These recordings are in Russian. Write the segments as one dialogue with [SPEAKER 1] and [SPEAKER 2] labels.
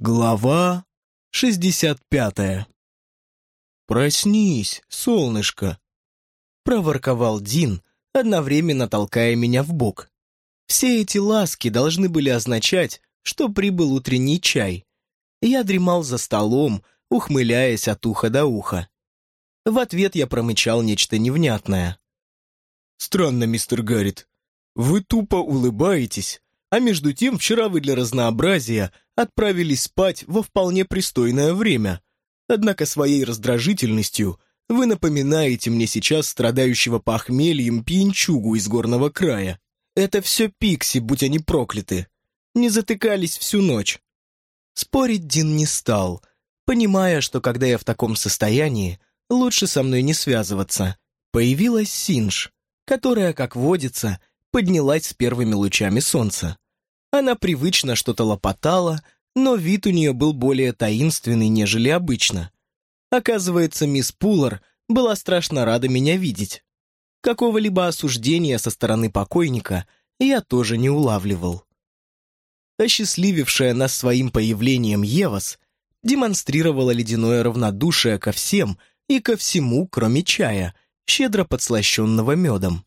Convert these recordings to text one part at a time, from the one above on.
[SPEAKER 1] Глава 65. «Проснись, солнышко!» — проворковал Дин, одновременно толкая меня в бок. Все эти ласки должны были означать, что прибыл утренний чай. Я дремал за столом, ухмыляясь от уха до уха. В ответ я промычал нечто невнятное. «Странно, мистер Гаррит. Вы тупо улыбаетесь, а между тем вчера вы для разнообразия отправились спать во вполне пристойное время. Однако своей раздражительностью вы напоминаете мне сейчас страдающего похмельем пьянчугу из горного края. Это все Пикси, будь они прокляты. Не затыкались всю ночь». Спорить Дин не стал, понимая, что когда я в таком состоянии, лучше со мной не связываться. Появилась Синдж, которая, как водится, поднялась с первыми лучами солнца. Она привычно что-то лопотала, но вид у нее был более таинственный, нежели обычно. Оказывается, мисс Пуллар была страшно рада меня видеть. Какого-либо осуждения со стороны покойника я тоже не улавливал. Осчастливившая нас своим появлением Евас демонстрировала ледяное равнодушие ко всем и ко всему, кроме чая, щедро подслащенного медом.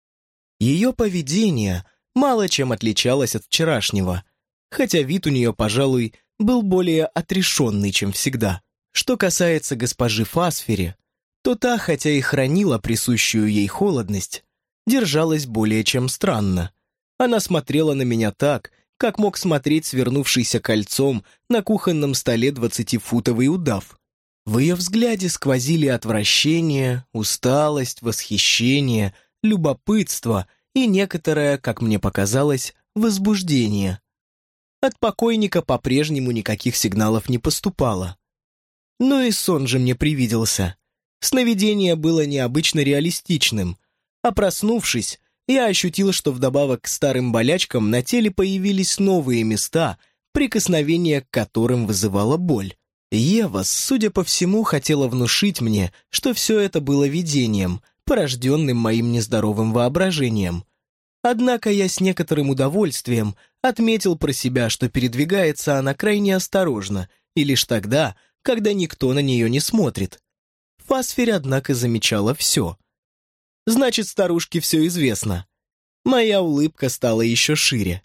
[SPEAKER 1] Ее поведение мало чем отличалось от вчерашнего, хотя вид у нее, пожалуй, был более отрешенный, чем всегда. Что касается госпожи Фасфери, то та, хотя и хранила присущую ей холодность, держалась более чем странно. Она смотрела на меня так, как мог смотреть свернувшийся кольцом на кухонном столе 20-футовый удав. В ее взгляде сквозили отвращение, усталость, восхищение, любопытство и некоторое, как мне показалось, возбуждение. От покойника по-прежнему никаких сигналов не поступало. Но и сон же мне привиделся. Сновидение было необычно реалистичным, а проснувшись, я ощутил, что вдобавок к старым болячкам на теле появились новые места, прикосновение к которым вызывало боль. Ева, судя по всему, хотела внушить мне, что все это было видением, порожденным моим нездоровым воображением. Однако я с некоторым удовольствием отметил про себя, что передвигается она крайне осторожно, и лишь тогда, когда никто на нее не смотрит. Фасферь, однако, замечала все. Значит, старушке все известно. Моя улыбка стала еще шире.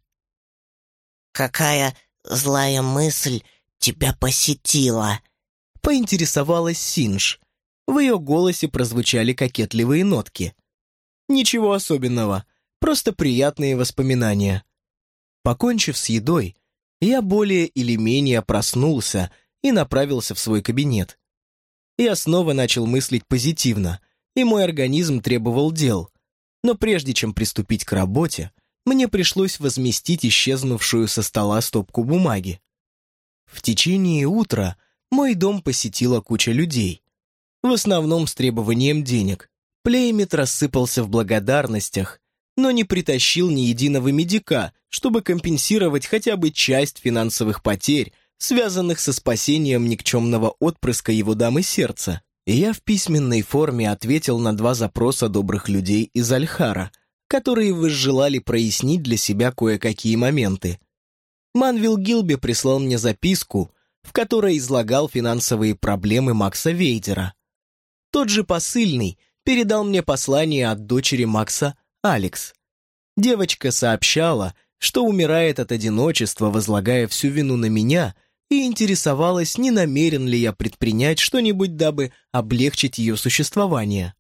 [SPEAKER 2] «Какая злая мысль тебя посетила?»
[SPEAKER 1] — поинтересовалась Синдж. В ее голосе прозвучали кокетливые нотки. Ничего особенного, просто приятные воспоминания. Покончив с едой, я более или менее проснулся и направился в свой кабинет. Я снова начал мыслить позитивно, и мой организм требовал дел. Но прежде чем приступить к работе, мне пришлось возместить исчезнувшую со стола стопку бумаги. В течение утра мой дом посетила куча людей. В основном с требованием денег. Плеймит рассыпался в благодарностях, но не притащил ни единого медика, чтобы компенсировать хотя бы часть финансовых потерь, связанных со спасением никчемного отпрыска его дамы сердца. И я в письменной форме ответил на 2 запроса добрых людей из Альхара, которые возжелали прояснить для себя кое-какие моменты. Манвилл Гилби прислал мне записку, в которой излагал финансовые проблемы Макса Вейдера. Тот же посыльный передал мне послание от дочери Макса, Алекс. Девочка сообщала, что умирает от одиночества, возлагая всю вину на меня, и интересовалась, не намерен ли я предпринять что-нибудь, дабы облегчить ее существование.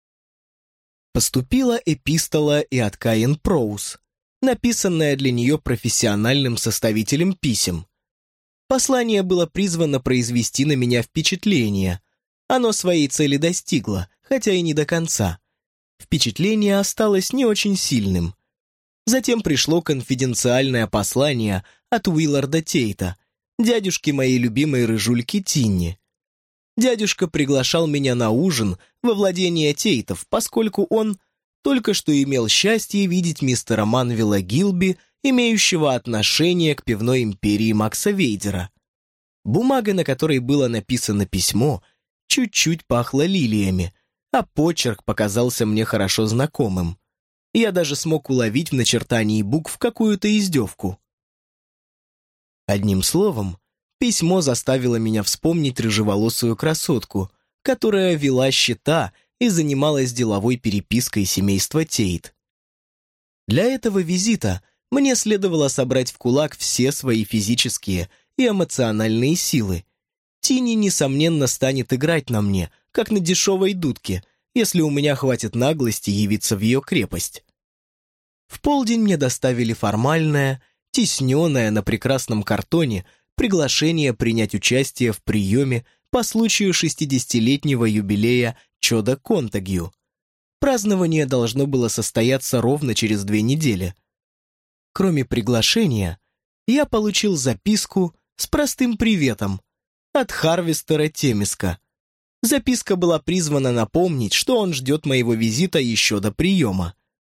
[SPEAKER 1] Поступила эпистола и от Каин Проуз, написанная для нее профессиональным составителем писем. Послание было призвано произвести на меня впечатление. Оно своей цели достигло, хотя и не до конца. Впечатление осталось не очень сильным. Затем пришло конфиденциальное послание от Уилларда Тейта, дядюшки моей любимой рыжульки Тинни. Дядюшка приглашал меня на ужин во владение Тейтов, поскольку он только что имел счастье видеть мистера Манвилла Гилби, имеющего отношение к пивной империи Макса Вейдера. Бумага, на которой было написано письмо, чуть-чуть пахла лилиями, а почерк показался мне хорошо знакомым. Я даже смог уловить в начертании букв какую-то издевку. Одним словом, Письмо заставило меня вспомнить рыжеволосую красотку, которая вела счета и занималась деловой перепиской семейства Тейт. Для этого визита мне следовало собрать в кулак все свои физические и эмоциональные силы. Тини, несомненно, станет играть на мне, как на дешевой дудке, если у меня хватит наглости явиться в ее крепость. В полдень мне доставили формальное, тисненное на прекрасном картоне приглашение принять участие в приеме по случаю 60-летнего юбилея Чода Контагью. Празднование должно было состояться ровно через 2 недели. Кроме приглашения, я получил записку с простым приветом от Харвестера Темиска. Записка была призвана напомнить, что он ждет моего визита еще до приема.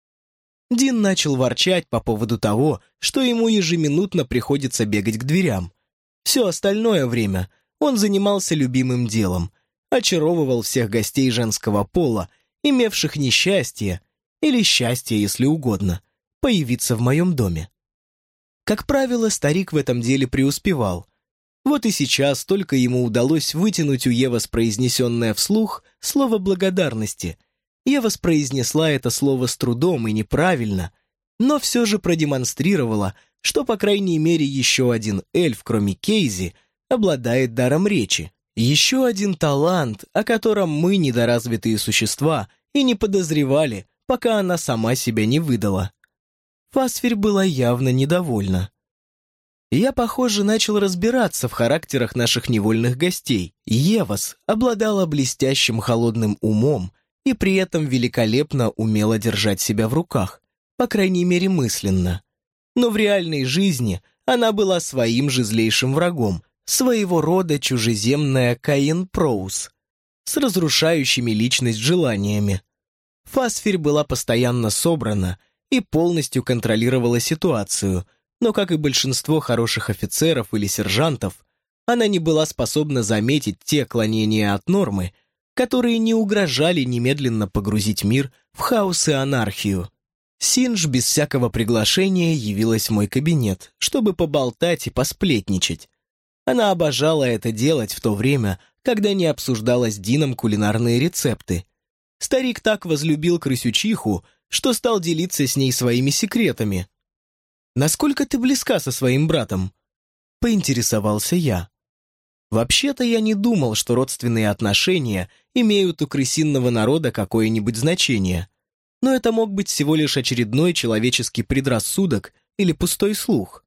[SPEAKER 1] Дин начал ворчать по поводу того, что ему ежеминутно приходится бегать к дверям. Все остальное время он занимался любимым делом, очаровывал всех гостей женского пола, имевших несчастье, или счастье, если угодно, появиться в моем доме. Как правило, старик в этом деле преуспевал. Вот и сейчас только ему удалось вытянуть у Евас произнесенное вслух слово благодарности. Евас произнесла это слово с трудом и неправильно, но все же продемонстрировала, что, по крайней мере, еще один эльф, кроме Кейзи, обладает даром речи. Еще один талант, о котором мы, недоразвитые существа, и не подозревали, пока она сама себя не выдала. Фасфирь была явно недовольна. Я, похоже, начал разбираться в характерах наших невольных гостей. Евас обладала блестящим холодным умом и при этом великолепно умела держать себя в руках, по крайней мере мысленно. Но в реальной жизни она была своим же злейшим врагом, своего рода чужеземная Каин Проус, с разрушающими личность желаниями. Фасфирь была постоянно собрана и полностью контролировала ситуацию, но, как и большинство хороших офицеров или сержантов, она не была способна заметить те отклонения от нормы, которые не угрожали немедленно погрузить мир в хаос и анархию. Синдж без всякого приглашения явилась в мой кабинет, чтобы поболтать и посплетничать. Она обожала это делать в то время, когда не обсуждала с Дином кулинарные рецепты. Старик так возлюбил крысючиху, что стал делиться с ней своими секретами. «Насколько ты близка со своим братом?» — поинтересовался я. Вообще-то я не думал, что родственные отношения имеют у крысиного народа какое-нибудь значение. Но это мог быть всего лишь очередной человеческий предрассудок или пустой слух.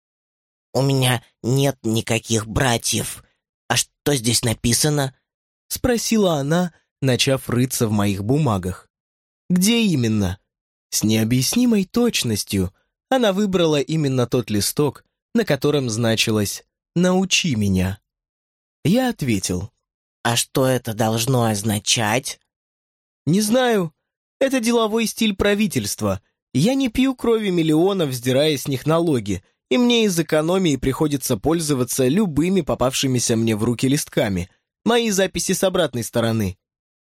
[SPEAKER 2] «У меня нет никаких братьев. А что здесь написано?»
[SPEAKER 1] — спросила она, начав рыться в моих бумагах. «Где именно?» С необъяснимой точностью она выбрала именно тот листок, на котором значилось «Научи меня». Я ответил.
[SPEAKER 2] «А что это должно означать?»
[SPEAKER 1] «Не знаю. Это деловой стиль правительства. Я не пью крови миллионов, сдирая с них налоги, и мне из экономии приходится пользоваться любыми попавшимися мне в руки листками. Мои записи с обратной стороны».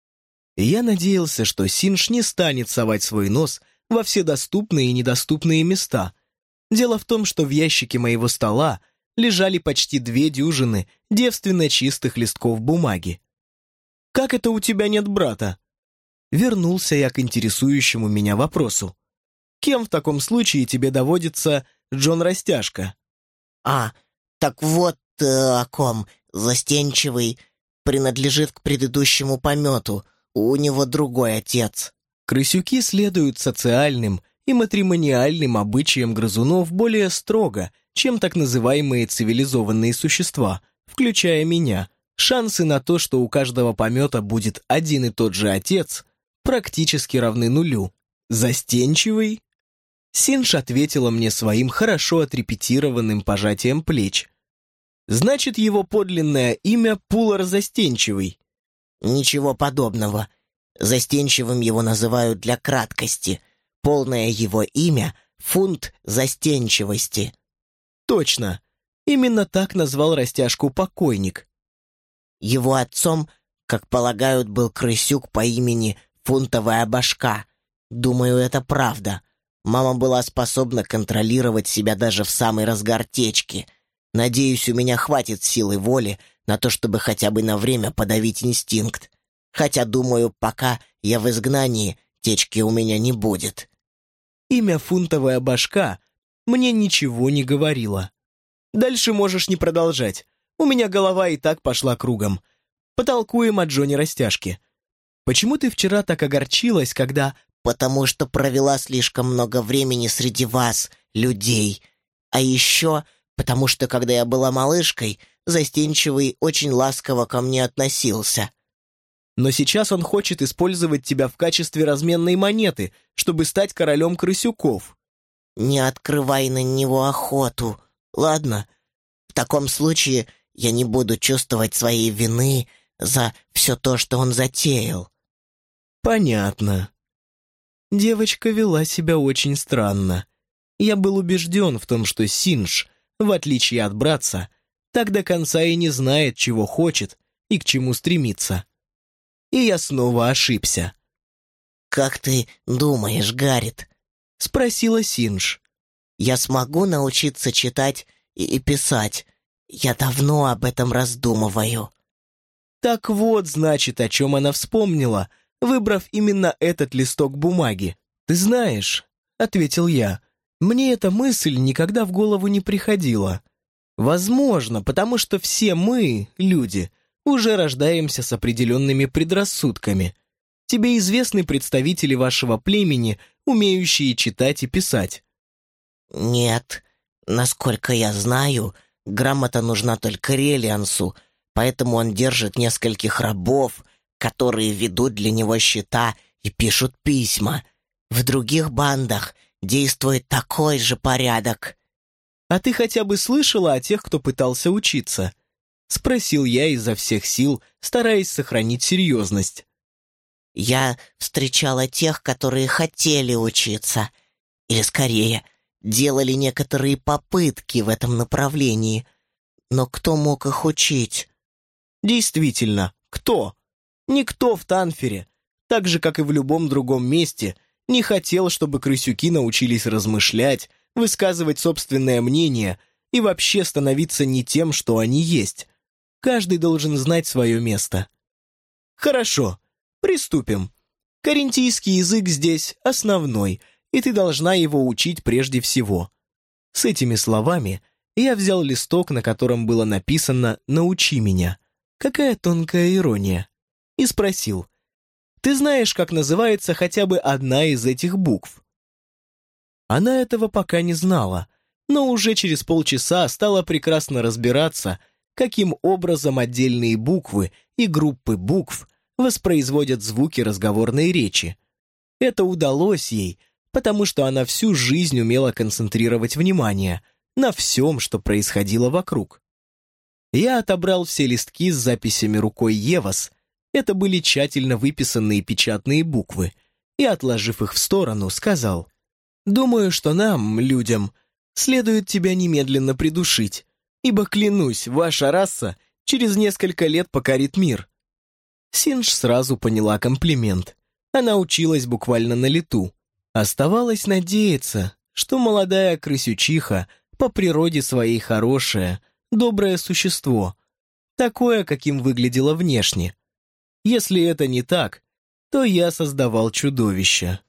[SPEAKER 1] Я надеялся, что Синдж не станет совать свой нос во все доступные и недоступные места. Дело в том, что в ящике моего стола лежали почти 2 дюжины девственно чистых листков бумаги. «Как это у тебя нет брата?» Вернулся я к интересующему меня вопросу. «Кем в таком случае тебе доводится Джон Растяжка?»
[SPEAKER 2] «А, так вот о ком. Застенчивый, принадлежит к предыдущему помету. У него другой отец».
[SPEAKER 1] Крысюки следуют социальным и матримониальным обычаям грызунов более строго, чем так называемые цивилизованные существа, включая меня. Шансы на то, что у каждого помета будет один и тот же отец, практически равны нулю. «Застенчивый?» Синдж ответила мне своим хорошо отрепетированным пожатием плеч. «Значит, его подлинное имя Пулар Застенчивый».
[SPEAKER 2] «Ничего подобного. Застенчивым его называют для краткости. Полное его имя — Фунт Застенчивости».
[SPEAKER 1] «Точно. Именно так назвал Растяжку покойник».
[SPEAKER 2] Его отцом, как полагают, был крысюк по имени Фунтовая башка. Думаю, это правда. Мама была способна контролировать себя даже в самый разгар течки. Надеюсь, у меня хватит силы воли на то, чтобы хотя бы на время подавить инстинкт. Хотя, думаю, пока я в изгнании, течки у меня не будет».
[SPEAKER 1] Имя «Фунтовая башка» мне ничего не говорило. Дальше можешь не продолжать. У меня голова и так пошла кругом. Потолкуем о Джоне Растяжке. Почему ты вчера так огорчилась, когда...
[SPEAKER 2] «Потому что провела слишком много времени среди вас, людей. А еще потому что, когда я была малышкой, Застенчивый очень ласково ко мне относился».
[SPEAKER 1] Но сейчас он хочет использовать тебя в качестве разменной монеты, чтобы стать королем крысюков.
[SPEAKER 2] «Не открывай на него охоту, ладно? В таком случае я не буду чувствовать своей вины за все то, что он затеял».
[SPEAKER 1] Понятно. Девочка вела себя очень странно. Я был убежден в том, что Синдж, в отличие от братца, так до конца и не знает, чего хочет и к чему стремится. И я снова ошибся.
[SPEAKER 2] «Как ты думаешь, Гаррет?» — спросила Синдж. «Я смогу научиться читать и писать. Я давно об этом раздумываю».
[SPEAKER 1] Так вот, значит, о чем она вспомнила, выбрав именно этот листок бумаги. «Ты знаешь», — ответил я, — «мне эта мысль никогда в голову не приходила. Возможно, потому что все мы, люди, уже рождаемся с определенными предрассудками. Тебе известны представители вашего племени, умеющие читать и писать?»
[SPEAKER 2] «Нет, насколько я знаю, грамота нужна только Релиансу, поэтому он держит нескольких рабов, которые ведут для него счета и пишут письма. В других бандах действует такой же порядок».
[SPEAKER 1] «А ты хотя бы слышала о тех, кто пытался учиться?» — спросил я изо всех сил, стараясь сохранить серьезность.
[SPEAKER 2] «Я встречала тех, которые хотели учиться. Или, скорее, делали некоторые попытки в этом направлении. Но кто мог их учить?»
[SPEAKER 1] «Действительно, кто? Никто в Танфере, так же, как и в любом другом месте, не хотел, чтобы крысюки научились размышлять, высказывать собственное мнение и вообще становиться не тем, что они есть. Каждый должен знать свое место». «Хорошо, приступим. Карентийский язык здесь основной, и ты должна его учить прежде всего». С этими словами я взял листок, на котором было написано «Научи меня». Какая тонкая ирония. И спросил: «Ты знаешь, как называется хотя бы одна из этих букв?» Она этого пока не знала, но уже через полчаса стала прекрасно разбираться, каким образом отдельные буквы и группы букв воспроизводят звуки разговорной речи. Это удалось ей, потому что она всю жизнь умела концентрировать внимание на всем, что происходило вокруг. Я отобрал все листки с записями рукой Евас, это были тщательно выписанные печатные буквы, и, отложив их в сторону, сказал: «Думаю, что нам, людям, следует тебя немедленно придушить, ибо, клянусь, ваша раса через несколько лет покорит мир». Синдж сразу поняла комплимент. Она училась буквально на лету. Оставалось надеяться, что молодая крысючиха по природе своей хорошая, доброе существо, такое, каким выглядело внешне. Если это не так, то я создавал чудовище.